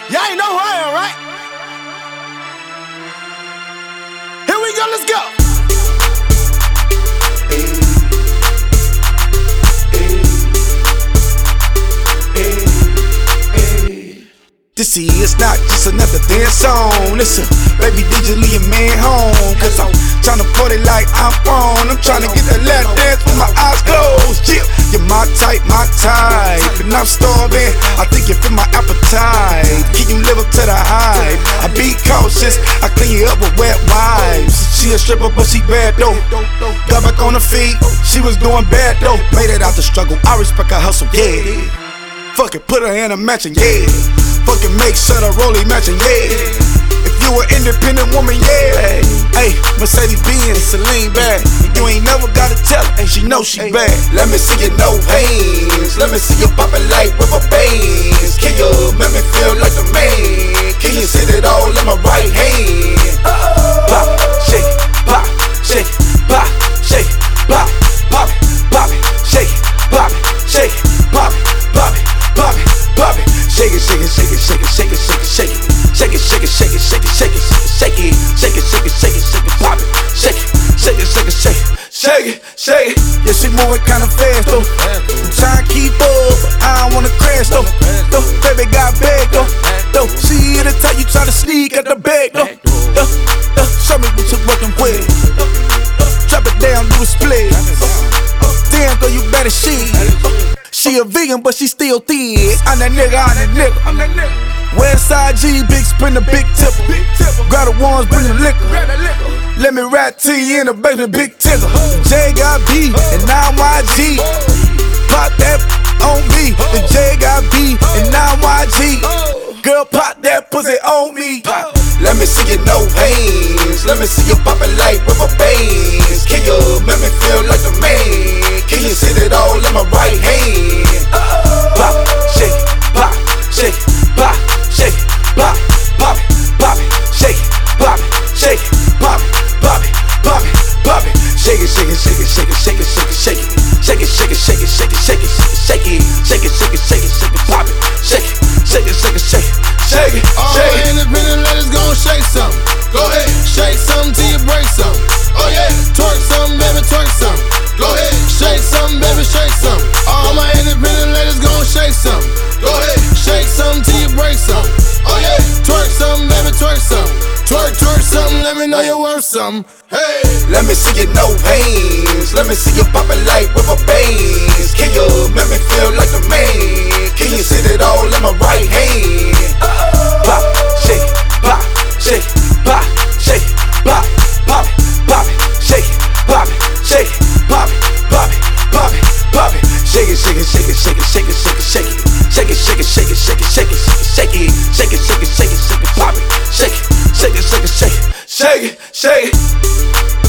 Y'all ain't know who I am, right? Here we go, let's go. This is not just another dance song. It's a baby DJ leave your man home. Cause I'm tryna party like I'm on. I'm tryna get that lap dance with my eyes closed. Yeah, you're my type. And I'm starving, I think you feel my appetite. Can you live up to the hype? I be cautious, I clean you up with wet wipes. She a stripper but she bad though. Got back on her feet, she was doing bad though. Made it out the struggle, I respect her hustle, yeah. Fuck it, put her in a matching, yeah. Fucking make sure the rollie matching, yeah. If you an independent woman, yeah. Hey, Mercedes Benz, Celine bad. You ain't never gotta tell her, and she know she bad. Let me see you no hands. Let me see you poppin' like rubber bands. Can you make me feel like a man? Can you sit it all in my right hand? Pop, shake, pop, shake, pop, shake, pop, pop it, pop it, shake, pop it, shake, pop it, pop it, pop it, pop it. Shake it, shake it, shake it, shake it, shake it, shake it, shake it. Shake it, shake it, shake it, shake it, shake it, shake it, shake it, shake it, shake it, shake it, pop it, shake it, shake it, shake it, shake it, shake it, shake it. Yeah, she moving kinda fast though. I'm trying to keep up, but I don't wanna crash though. Baby got bag though. She in the time you try to sneak at the bag though. Show me what you're working with. Drop it down, do a split. Damn, girl, you better shit. She a vegan, but she still thin. I'm that nigga. Westside G, big sprinter, big tipper. Grab the ones, bring the liquor. Let me rap to you in a baby, big tigger. J got B and 9YG. Pop that on me. The J got B and 9YG. Girl, pop that pussy on me. Let me see you no hands. Let me see you poppin' like rubber bands. Can you make me feel like a man? Can you sit it all in my right hand? Pop, shake, pop, shake, pop, shake, pop, pop it, pop it, shake, pop it, shake, pop it, pop it, pop it, pop it. Shake it, shake it, shake it, shake it, shake it, shake it, shake it, shake it, shake it, shake it, shake it, shake it, shake it, shake it, shake it, shake it, pop it, shake it, shake it, shake it, shake it, shake it. All my independent ladies gon' shake something. Go ahead, shake something till you break something. Oh yeah, twerk something, baby, twerk something. Go ahead, shake something, baby, shake something. All my independent ladies gon' shake something. Go ahead, shake something till you break something. Oh yeah, twerk something, baby, twerk something. Twerk, twerk something, let me know you're worth something. Hey, let me see you no hands. Let me see you poppin' like rubber bands. Can you make me feel like a man? Can you sit it all in my right hand? Pop, shake, pop, shake, pop, shake, pop, pop it, pop it, shake, pop it, shake, pop it, pop it, pop it, pop it. Shake it, shake it, shake it, shake it, shake it, shake it, shake it, shake it, shake it, shake it, shake it, shake it, shake it, shake it, shake it, shake it, shake it, pop it, shake it, shake it, shake it, shake it, shake it, shake it.